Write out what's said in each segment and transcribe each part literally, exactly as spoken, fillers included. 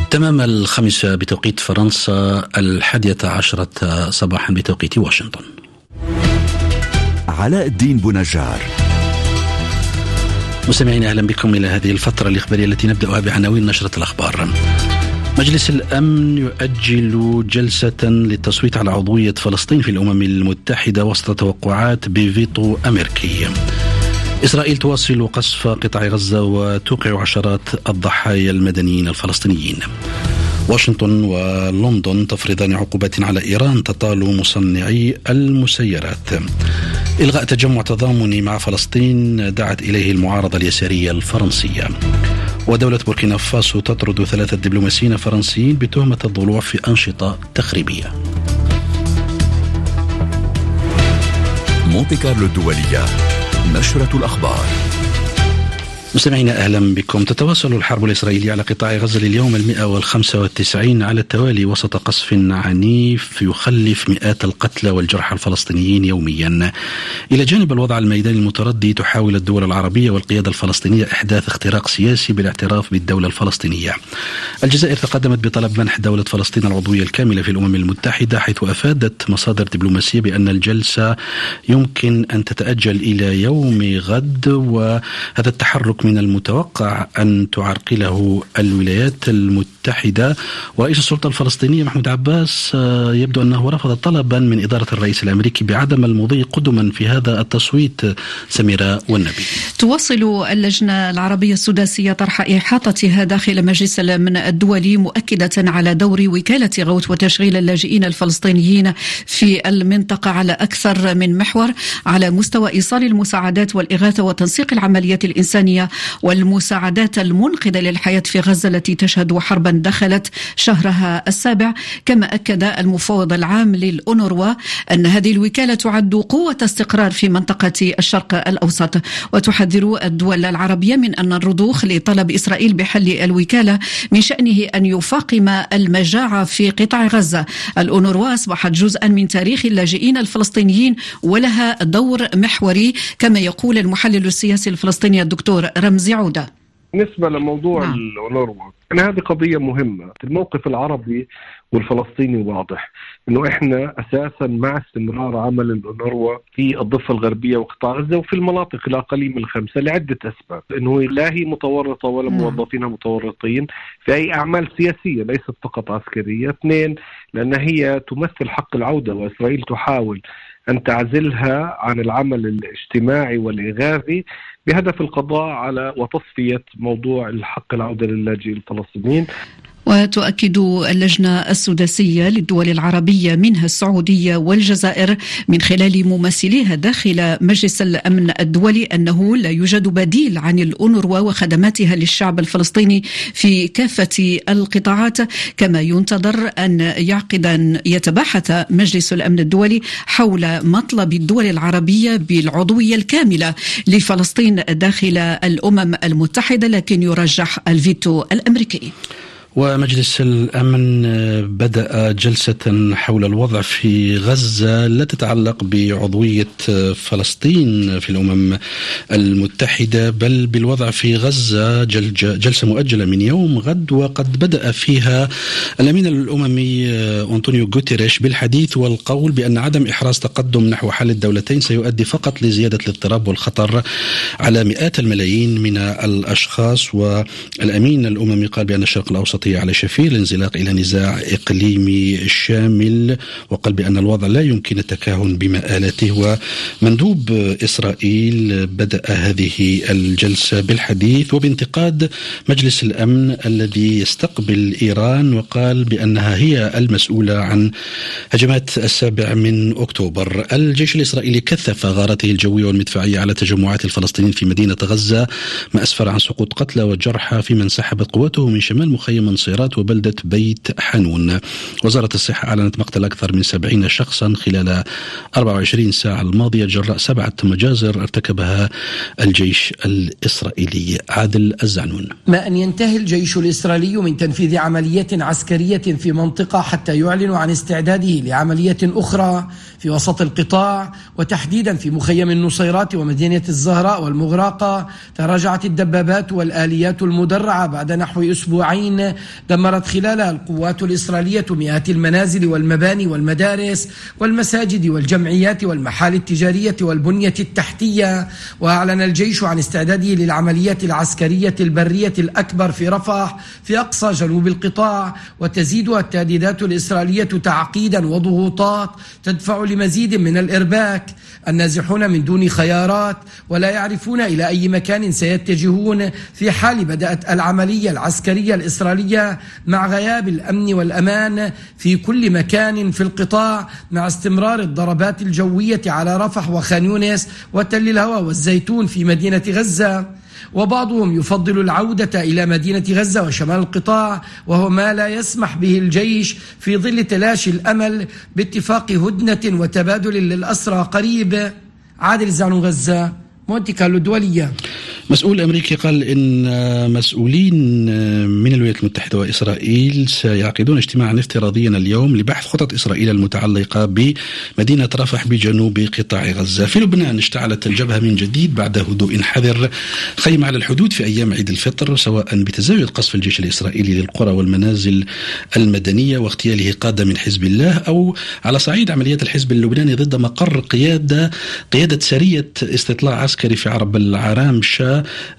تمام الخامسة بتوقيت فرنسا، الحادية عشرة صباحا بتوقيت واشنطن. علاء الدين بنجار. مستمعين، أهلا بكم إلى هذه الفترة الإخبارية التي نبدأها بعناوين نشرة الأخبار. مجلس الأمن يؤجل جلسة للتصويت على عضوية فلسطين في الأمم المتحدة وسط توقعات بفيتو أمريكي. إسرائيل تواصل قصف قطاع غزة وتوقع عشرات الضحايا المدنيين الفلسطينيين. واشنطن ولندن تفرضان عقوبات على إيران تطال مصنعي المسيرات. إلغاء تجمع تضامني مع فلسطين دعت إليه المعارضة اليسارية الفرنسية. ودولة بوركينا فاسو تطرد ثلاثة دبلوماسيين فرنسيين بتهمة الضلوع في أنشطة تخريبية. مونتي كارلو الدولية، نشرة الأخبار. مستمعينا، أهلا بكم. تتواصل الحرب الإسرائيلية على قطاع غزة لليوم المئة والخمسة والتسعين على التوالي وسط قصف عنيف يخلف مئات القتلى والجرحى الفلسطينيين يوميا. إلى جانب الوضع الميداني المتردي، تحاول الدول العربية والقيادة الفلسطينية إحداث اختراق سياسي بالاعتراف بالدولة الفلسطينية. الجزائر تقدمت بطلب منح دولة فلسطين العضوية الكاملة في الأمم المتحدة، حيث أفادت مصادر دبلوماسية بأن الجلسة يمكن أن تتأجل إلى يوم غد، وهذا التحرك من المتوقع أن تعرقله الولايات المتحدة. ورئيس السلطة الفلسطينية محمود عباس يبدو أنه رفض طلبا من إدارة الرئيس الأمريكي بعدم المضي قدما في هذا التصويت. سميرة والنبي. تواصل اللجنة العربية السداسية طرح إحاطتها داخل مجلس الأمن الدولي، مؤكدة على دور وكالة غوث وتشغيل اللاجئين الفلسطينيين في المنطقة على أكثر من محور، على مستوى إيصال المساعدات والإغاثة وتنسيق العمليات الإنسانية والمساعدات المنقذة للحياة في غزة التي تشهد حربا دخلت شهرها السابع. كما أكد المفوض العام للأونروا أن هذه الوكالة تعد قوة استقرار في منطقة الشرق الأوسط، وتحذر الدول العربية من أن الرضوخ لطلب إسرائيل بحل الوكالة من شأنه أن يفاقم المجاعة في قطاع غزة. الأونروا أصبحت جزءا من تاريخ اللاجئين الفلسطينيين ولها دور محوري، كما يقول المحلل السياسي الفلسطيني الدكتور رمزي عودة. بالنسبة لموضوع نعم. الأونروا، أن هذه قضية مهمة. الموقف العربي والفلسطيني واضح، أنه إحنا أساسا مع استمرار عمل الأونروا في الضفة الغربية وقطاع غزة وفي المناطق الأقليم الخمسة لعدة أسباب. أنه لا هي متورطة ولا موظفينها متورطين في أي أعمال سياسية ليست فقط عسكرية. اثنين، لأن هي تمثل حق العودة، وإسرائيل تحاول أن تعزلها عن العمل الاجتماعي والإغاثي بهدف القضاء على وتصفية موضوع الحق العودة للاجئين الفلسطينيين. وتؤكد اللجنة السداسية للدول العربية منها السعودية والجزائر من خلال ممثليها داخل مجلس الأمن الدولي أنه لا يوجد بديل عن الأونروا وخدماتها للشعب الفلسطيني في كافة القطاعات. كما ينتظر أن يعقد يتباحث مجلس الأمن الدولي حول مطلب الدول العربية بالعضوية الكاملة لفلسطين داخل الأمم المتحدة، لكن يرجح الفيتو الأمريكي. ومجلس الأمن بدأ جلسة حول الوضع في غزة لا تتعلق بعضوية فلسطين في الأمم المتحدة، بل بالوضع في غزة، جلسة مؤجلة من يوم غد، وقد بدأ فيها الأمين الأممي أنطونيو غوتيريش بالحديث والقول بأن عدم إحراز تقدم نحو حل الدولتين سيؤدي فقط لزيادة الاضطراب والخطر على مئات الملايين من الأشخاص. والأمين الأممي قال بأن الشرق الأوسط على شفير الانزلاق إلى نزاع إقليمي شامل، وقال بأن الوضع لا يمكن التكهن بمآلاته. ومندوب إسرائيل بدأ هذه الجلسة بالحديث وبانتقاد مجلس الأمن الذي يستقبل إيران، وقال بأنها هي المسؤولة عن هجمات السابع من أكتوبر. الجيش الإسرائيلي كثف غارته الجوية والمدفعية على تجمعات الفلسطينيين في مدينة غزة، ما أسفر عن سقوط قتلى وجرحى، فيما انسحبت قوته من شمال مخيم منصيرات وبلدة بيت حنون. وزارة الصحة أعلنت مقتل أكثر من سبعين شخصا خلال أربع وعشرين ساعة الماضية جراء سبعة مجازر ارتكبها الجيش الإسرائيلي. عادل الزعنون. ما أن ينتهي الجيش الإسرائيلي من تنفيذ عمليات عسكرية في منطقة حتى يعلن عن استعداده لعملية أخرى في وسط القطاع، وتحديدا في مخيم النصيرات ومدينة الزهراء والمغراقة، تراجعت الدبابات والآليات المدرعة بعد نحو أسبوعين دمرت خلالها القوات الإسرائيلية مئات المنازل والمباني والمدارس والمساجد والجمعيات والمحال التجارية والبنية التحتية. وأعلن الجيش عن استعداده للعمليات العسكرية البرية الأكبر في رفح في أقصى جنوب القطاع، وتزيدها التهديدات الإسرائيلية تعقيدا وضغوطات تدفع لمزيد من الإرباك. النازحون من دون خيارات ولا يعرفون إلى أي مكان سيتجهون في حال بدأت العملية العسكرية الإسرائيلية، مع غياب الأمن والأمان في كل مكان في القطاع، مع استمرار الضربات الجوية على رفح وخان يونس وتل الهوى والزيتون في مدينة غزة. وبعضهم يفضل العودة إلى مدينة غزة وشمال القطاع، وهو ما لا يسمح به الجيش في ظل تلاشي الأمل باتفاق هدنة وتبادل للأسرى قريب. عادل زعنون، غزة، مونتي كارلو الدولية. مسؤول أمريكي قال إن مسؤولين من الولايات المتحدة وإسرائيل سيعقدون اجتماعا افتراضيا اليوم لبحث خطط إسرائيل المتعلقة بمدينة رفح بجنوب قطاع غزة. في لبنان اشتعلت الجبهة من جديد بعد هدوء حذر خيم على الحدود في أيام عيد الفطر، سواء بتزايد قصف الجيش الإسرائيلي للقرى والمنازل المدنية واغتياله قادة من حزب الله، أو على صعيد عمليات الحزب اللبناني ضد مقر قيادة قيادة سرية استطلاع عسكري في عرب العرام شا.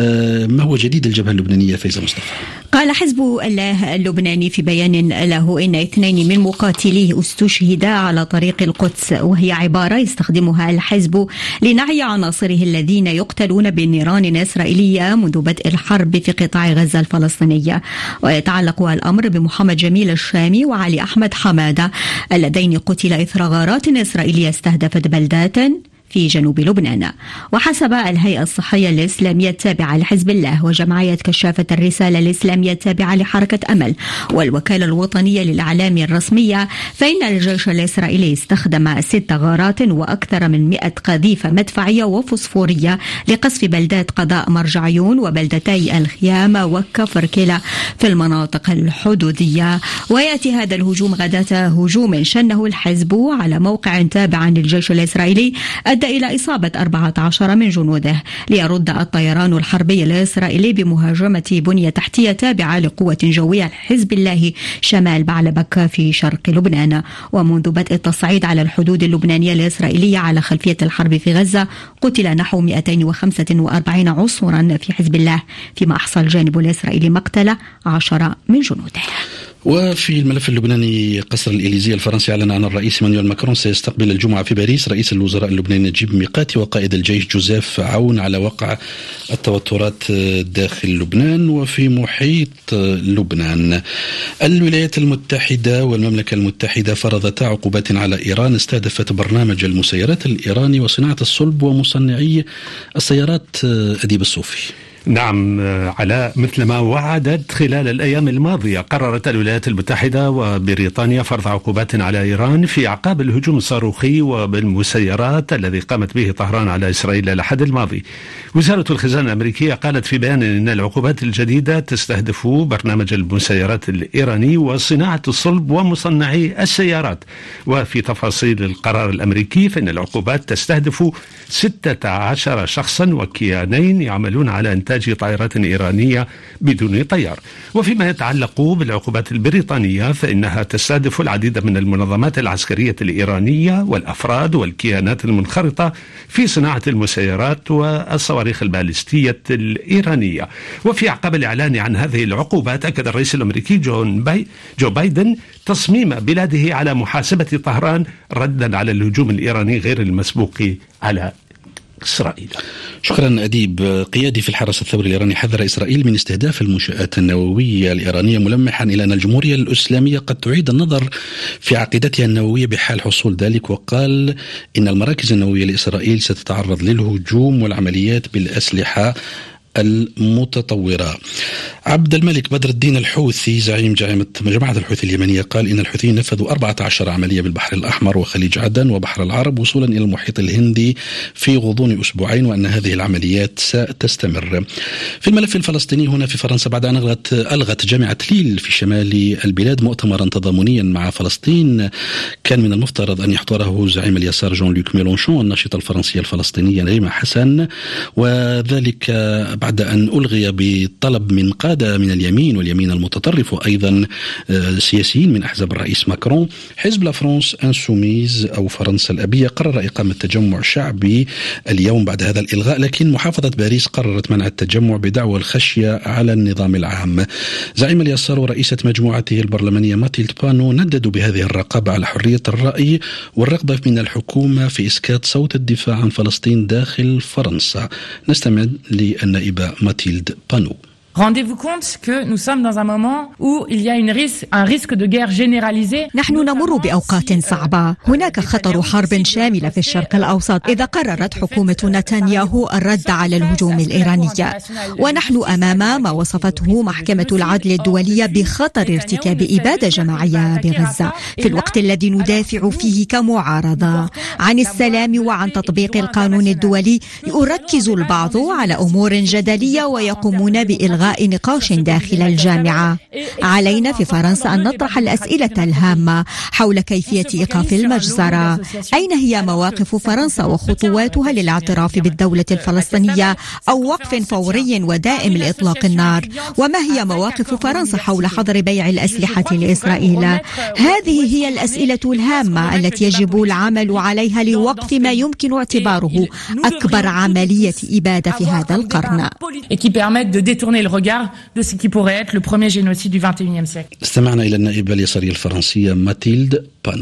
ما هو جديد الجبهة اللبنانية فايزة مصطفى؟ قال حزب الله اللبناني في بيان له إن اثنين من مقاتليه استشهدا على طريق القدس، وهي عبارة يستخدمها الحزب لنعي عناصره الذين يقتلون بنيران إسرائيلية منذ بدء الحرب في قطاع غزة الفلسطينية. ويتعلق الأمر بمحمد جميل الشامي وعلي أحمد حمادة اللذين قتل إثر غارات إسرائيلية استهدفت بلدات في جنوب لبنان. وحسب الهيئة الصحية الإسلامية التابعة لحزب الله وجمعية كشافة الرسالة الإسلامية التابعة لحركة أمل والوكالة الوطنية للإعلام الرسمية، فإن الجيش الإسرائيلي استخدم ست غارات وأكثر من مئة قذيفة مدفعية وفوسفورية لقصف بلدات قضاء مرجعيون وبلدتي الخيام وكفر كلا في المناطق الحدودية. ويأتي هذا الهجوم غداة هجوم شنه الحزب على موقع تابع للجيش الإسرائيلي أدى إلى إصابة أربعة عشر من جنوده، ليرد الطيران الحربي الإسرائيلي بمهاجمة بنية تحتية تابعة لقوة جوية لحزب الله شمال بعلبك في شرق لبنان. ومنذ بدء التصعيد على الحدود اللبنانية الإسرائيلية على خلفية الحرب في غزة قتل نحو مئتين وخمسة وأربعين عنصرا في حزب الله، فيما أحصى الجانب الإسرائيلي مقتل عشرة من جنوده. وفي الملف اللبناني، قصر الإليزيه الفرنسي أعلن أن الرئيس مانويل ماكرون سيستقبل الجمعة في باريس رئيس الوزراء اللبناني نجيب ميقاتي وقائد الجيش جوزيف عون على وقع التوترات داخل لبنان وفي محيط لبنان. الولايات المتحدة والمملكة المتحدة فرضتا عقوبات على إيران استهدفت برنامج المسيرات الإيراني وصناعة الصلب ومصنعي السيارات. أديب الصوفي. نعم علاء، مثل ما وعدت خلال الأيام الماضية قررت الولايات المتحدة وبريطانيا فرض عقوبات على إيران في أعقاب الهجوم الصاروخي وبالمسيرات الذي قامت به طهران على إسرائيل الأحد الماضي. وزارة الخزانة الأمريكية قالت في بيان أن العقوبات الجديدة تستهدف برنامج المسيرات الإيراني وصناعة الصلب ومصنعي السيارات. وفي تفاصيل القرار الأمريكي فإن العقوبات تستهدف ستة عشر شخصا وكيانين يعملون على إنتاج طائرات إيرانية بدون طيار. وفيما يتعلق بالعقوبات البريطانية فإنها تستهدف العديد من المنظمات العسكرية الإيرانية والأفراد والكيانات المنخرطة في صناعة المسيرات والصواريخ البالستية الإيرانية. وفي أعقاب الإعلان عن هذه العقوبات أكد الرئيس الأمريكي جون باي جو بايدن تصميم بلاده على محاسبة طهران ردا على الهجوم الإيراني غير المسبوق على إسرائيل. شكرا أديب. قيادي في الحرس الثوري الإيراني حذر إسرائيل من استهداف المنشآت النووية الإيرانية، ملمحا إلى أن الجمهورية الإسلامية قد تعيد النظر في عقيدتها النووية بحال حصول ذلك، وقال إن المراكز النووية لإسرائيل ستتعرض للهجوم والعمليات بالأسلحة المتطورة. عبد الملك بدر الدين الحوثي زعيم جماعة الحوثي اليمنية قال إن الحوثيين نفذوا أربعة عشر عملية بالبحر الأحمر وخليج عدن وبحر العرب وصولا إلى المحيط الهندي في غضون أسبوعين، وأن هذه العمليات ستستمر. في الملف الفلسطيني هنا في فرنسا، بعد أن ألغت, ألغت جامعة ليل في شمال البلاد مؤتمرا تضامنيا مع فلسطين كان من المفترض أن يحضره زعيم اليسار جون لوك ميلونشون والناشطة الفرنسية الفلسطينية نريمة حسن، وذلك بعد أن ألغي بطلب من قادة قادة من اليمين واليمين المتطرف وأيضا سياسيين من أحزاب الرئيس ماكرون. حزب لا فرانس انسوميز أو فرنسا الأبية قرر إقامة تجمع شعبي اليوم بعد هذا الإلغاء، لكن محافظة باريس قررت منع التجمع بدعوى الخشية على النظام العام. زعيم اليسار ورئيسة مجموعته البرلمانية ماتيلد بانو نددوا بهذه الرقابة على حرية الرأي والرغبة من الحكومة في إسكات صوت الدفاع عن فلسطين داخل فرنسا. نستمع للنائبة ماتيلد بانو. Rendez-vous compte que nous sommes dans un moment où il y a une risque, un risque de guerre généralisée. نحن نمر بأوقات صعبة، هناك خطر حرب شاملة في الشرق الأوسط إذا قررت حكومة نتنياهو الرد على الهجوم الإيراني، ونحن أمام ما وصفته محكمة العدل الدولية بخطر ارتكاب إبادة جماعية بغزة في الوقت الذي ندافع فيه كمعارضة عن السلام وعن تطبيق القانون الدولي. يركز البعض على أمور جدلية ويقومون بإلغاء نقاش داخل الجامعة. علينا في فرنسا أن نطرح الأسئلة الهامة حول كيفية إيقاف المجزرة. أين هي مواقف فرنسا وخطواتها للاعتراف بالدولة الفلسطينية أو وقف فوري ودائم لإطلاق النار؟ وما هي مواقف فرنسا حول حظر بيع الأسلحة لإسرائيل؟ هذه هي الأسئلة الهامة التي يجب العمل عليها لوقف ما يمكن اعتباره أكبر عملية إبادة في هذا القرن. الregard de ce qui pourrait être le premier génocide du vingt et unième siècle. استمعنا إلى النائبة اليسارية الفرنسية ماتيلد بانو.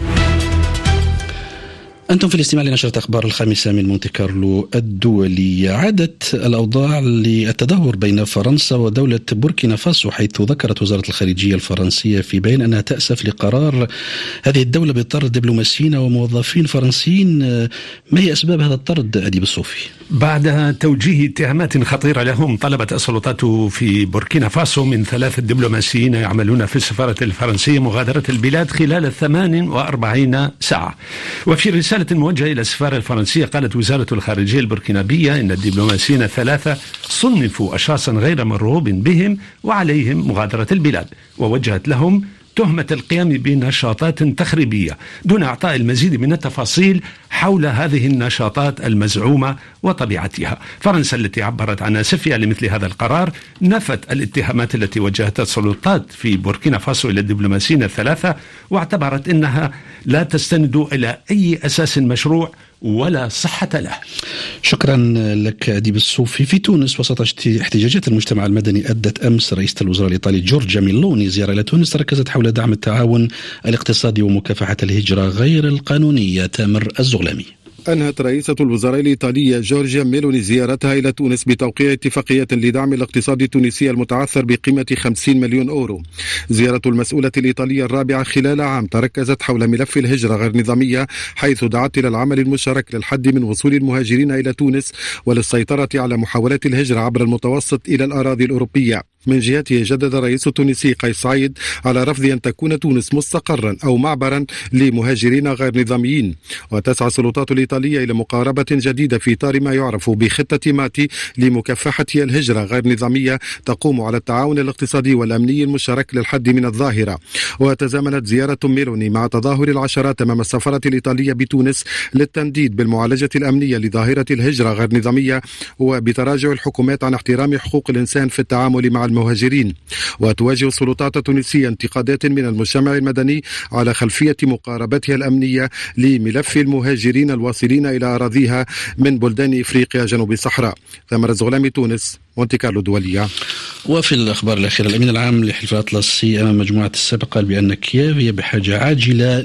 أنتم في الاستماع لنشرة أخبار الخامسة من مونتي كارلو الدولية. عادت الأوضاع للتدهور بين فرنسا ودولة بوركينا فاسو، حيث ذكرت وزارة الخارجية الفرنسية في بيان أنها تأسف لقرار هذه الدولة بطرد دبلوماسيين وموظفين فرنسيين. ما هي أسباب هذا الطرد أديب الصوفي؟ بعد توجيه اتهامات خطيرة لهم، طلبت السلطات في بوركينا فاسو من ثلاثة دبلوماسيين يعملون في السفارة الفرنسية مغادرة البلاد خلال ثمان وأربعين ساعة. وفي رسالة موجهة إلى السفارة الفرنسية قالت وزارة الخارجية البوركينابية إن الدبلوماسيين الثلاثة صنفوا أشخاصا غير مرغوب بهم وعليهم مغادرة البلاد، ووجهت لهم تهمة القيام بنشاطات تخريبية دون إعطاء المزيد من التفاصيل حول هذه النشاطات المزعومة وطبيعتها. فرنسا التي عبرت عن أسفها لمثل هذا القرار نفت الاتهامات التي وجهتها السلطات في بوركينا فاسو إلى الدبلوماسيين الثلاثة، واعتبرت أنها لا تستند إلى أي أساس مشروع ولا صحة له. شكرا لك أديب الصوفي. في تونس وسط احتجاجات المجتمع المدني أدت أمس رئيسة الوزراء الإيطالي جورجيا ميلوني زيارة إلى تونس ركزت حول دعم التعاون الاقتصادي ومكافحة الهجرة غير القانونية. تامر الزغلامي. أنهت رئيسة الوزراء الإيطالية جورجيا ميلوني زيارتها إلى تونس بتوقيع اتفاقية لدعم الاقتصاد التونسي المتعثر بقيمة خمسين مليون أورو. زيارة المسؤولة الإيطالية الرابعة خلال عام تركزت حول ملف الهجرة غير نظامية، حيث دعت إلى العمل المشترك للحد من وصول المهاجرين إلى تونس وللسيطرة على محاولات الهجرة عبر المتوسط إلى الأراضي الأوروبية. من جهته جدد الرئيس التونسي قيس سعيد على رفض أن تكون تونس مستقرا أو معبرا لمهاجرين غير نظاميين. وتسعى السلطات الإيطالية إلى مقاربة جديدة في إطار ما يعرف بخطة ماتي لمكافحة الهجرة غير نظامية تقوم على التعاون الاقتصادي والأمني المشترك للحد من الظاهرة. وتزامنت زيارة ميلوني مع تظاهر العشرات أمام السفارة الإيطالية بتونس للتنديد بالمعالجة الأمنية لظاهرة الهجرة غير نظامية وبتراجع الحكومات عن احترام حقوق الإنسان في التعامل مع المهاجرين. وتواجه السلطات التونسية انتقادات من المجتمع المدني على خلفية مقاربتها الأمنية لملف المهاجرين الواصلين إلى أراضيها من بلدان إفريقيا جنوب الصحراء. ثمر الزغلامي، تونس، مونتي كارلو الدولية. وفي الأخبار الأخيرة، الأمين العام لحلف الأطلسي أمام مجموعة السبق قال بأن كييف هي بحاجة عاجلة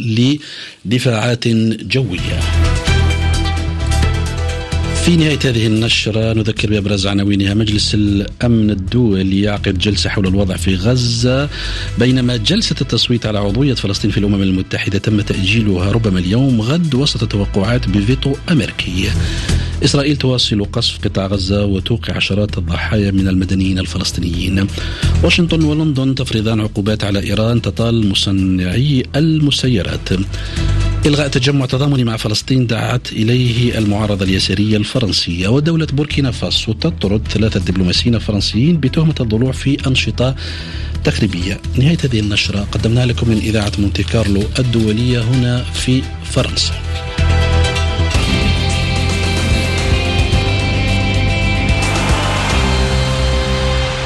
لدفاعات جوية. في نهاية هذه النشرة نذكر بأبرز عناوينها. مجلس الأمن الدولي يعقد جلسة حول الوضع في غزة، بينما جلسة التصويت على عضوية فلسطين في الأمم المتحدة تم تأجيلها ربما اليوم غد وسط توقعات بفيتو أمريكي. إسرائيل تواصل قصف قطاع غزة وتوقع عشرات الضحايا من المدنيين الفلسطينيين. واشنطن ولندن تفرضان عقوبات على إيران تطال مصنعي المسيرات. إلغاء تجمع تضامني مع فلسطين دعت إليه المعارضة اليسارية الفرنسية. ودولة بوركينا فاسو تطرد ثلاثة دبلوماسيين فرنسيين بتهمة الضلوع في أنشطة تخريبية. نهاية هذه النشرة قدمناها لكم من إذاعة مونتي كارلو الدولية هنا في فرنسا.